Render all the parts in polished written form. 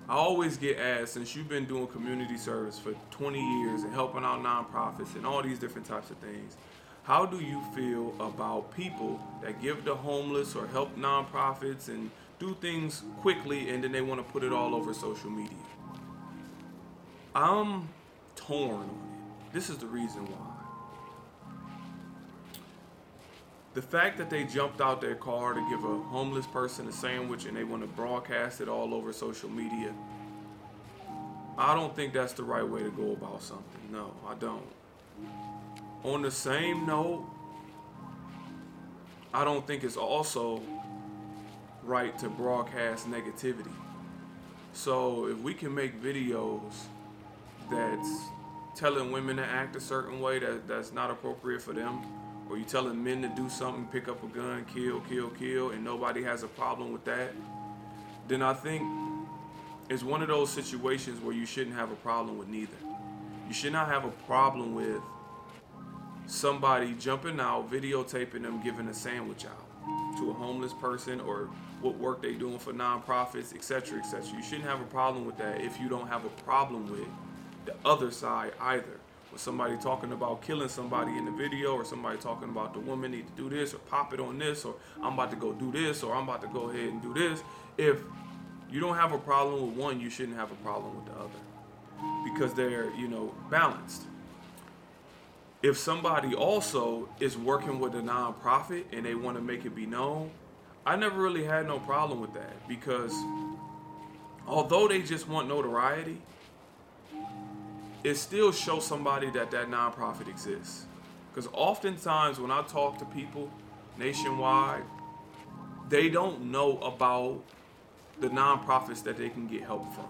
I always get asked, since you've been doing community service for 20 years and helping out nonprofits and all these different types of things, how do you feel about people that give the homeless or help nonprofits and do things quickly and then they want to put it all over social media? I'm torn on it. This is the reason why. The fact that they jumped out their car to give a homeless person a sandwich and they want to broadcast it all over social media, I don't think that's the right way to go about something. No, I don't. On the same note, I don't think it's also right to broadcast negativity. So if we can make videos that's telling women to act a certain way that's not appropriate for them, or you telling men to do something, pick up a gun, kill, kill, kill, and nobody has a problem with that, then I think it's one of those situations where you shouldn't have a problem with neither. You should not have a problem with somebody jumping out, videotaping them giving a sandwich out to a homeless person, or what work they doing for nonprofits, etc., etc. You shouldn't have a problem with that if you don't have a problem with the other side either. With somebody talking about killing somebody in the video, or somebody talking about the woman need to do this, or pop it on this, or I'm about to go do this, or I'm about to go ahead and do this. If you don't have a problem with one, you shouldn't have a problem with the other, because they're, balanced. If somebody also is working with a nonprofit and they want to make it be known, I never really had no problem with that, because although they just want notoriety, it still shows somebody that nonprofit exists. Because oftentimes when I talk to people nationwide, they don't know about the nonprofits that they can get help from.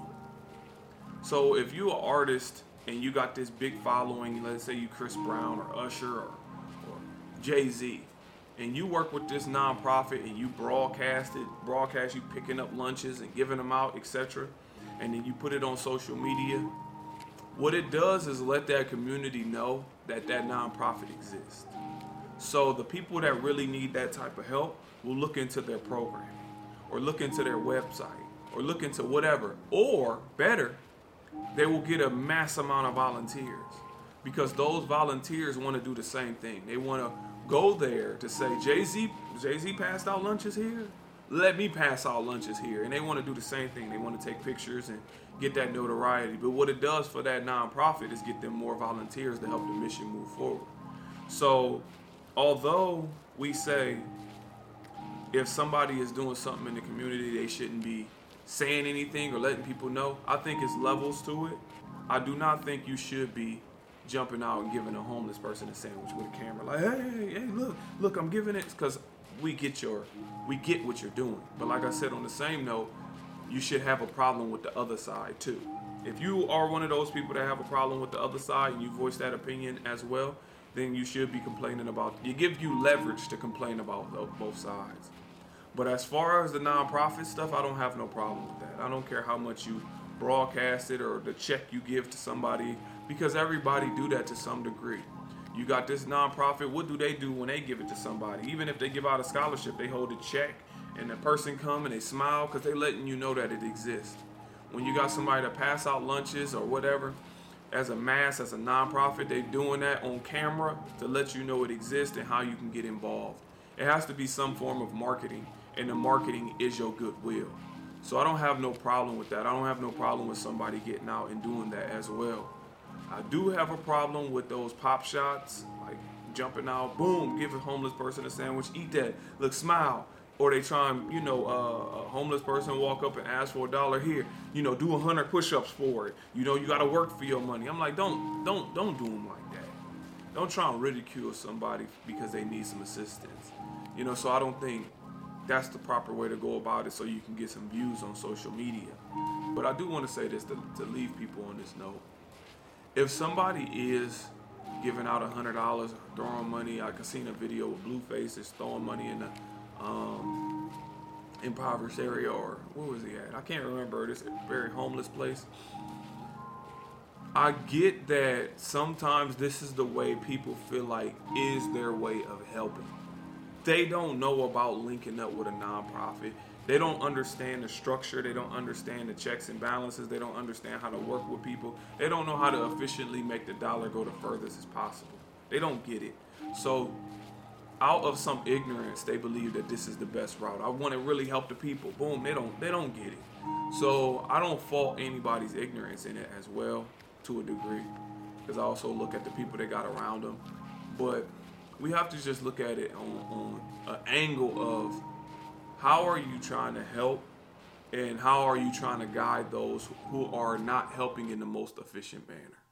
So if you're an artist and you got this big following, let's say you Chris Brown or Usher or Jay-Z, and you work with this nonprofit and you broadcast you picking up lunches and giving them out, etc., and then you put it on social media, what it does is let that community know that nonprofit exists. So the people that really need that type of help will look into their program, or look into their website, or look into whatever. Or better, they will get a mass amount of volunteers, because those volunteers want to do the same thing. They want to go there to say, Jay-Z passed out lunches here, let me pass out lunches here. And they want to do the same thing. They want to take pictures and get that notoriety. But what it does for that nonprofit is get them more volunteers to help the mission move forward. So although we say if somebody is doing something in the community, they shouldn't be saying anything or letting people know, I think it's levels to it. I do not think you should be jumping out and giving a homeless person a sandwich with a camera, like, hey, look, I'm giving it, because we get what you're doing. But like I said, on the same note, you should have a problem with the other side too. If you are one of those people that have a problem with the other side and you voice that opinion as well, then you should be complaining about it. It gives you leverage to complain about both sides. But as far as the nonprofit stuff, I don't have no problem with that. I don't care how much you broadcast it or the check you give to somebody, because everybody do that to some degree. You got this nonprofit, what do they do when they give it to somebody? Even if they give out a scholarship, they hold a check and the person come and they smile, because they letting you know that it exists. When you got somebody to pass out lunches or whatever, as a mass, as a nonprofit, they doing that on camera to let you know it exists and how you can get involved. It has to be some form of marketing, and the marketing is your goodwill. So I don't have no problem with that. I don't have no problem with somebody getting out and doing that as well. I do have a problem with those pop shots, like jumping out, boom, give a homeless person a sandwich, eat that, look, smile. Or they try and, a homeless person walk up and ask for $1 here, do 100 push-ups for it. You got to work for your money. I'm like, don't do them like that. Don't try and ridicule somebody because they need some assistance. So I don't think that's the proper way to go about it, so you can get some views on social media. But I do want to say this to leave people on this note. If somebody is giving out $100, throwing money, I seen a video with Blueface is throwing money in the impoverished area, or where was he at? I can't remember. This very homeless place. I get that sometimes this is the way people feel like is their way of helping. They don't know about linking up with a nonprofit. They don't understand the structure. They don't understand the checks and balances. They don't understand how to work with people. They don't know how to efficiently make the dollar go the furthest as possible. They don't get it. So, out of some ignorance, they believe that this is the best route. I want to really help the people. Boom, they don't get it. So I don't fault anybody's ignorance in it as well, to a degree, because I also look at the people they got around them. But we have to just look at it on an angle of how are you trying to help, and how are you trying to guide those who are not helping in the most efficient manner.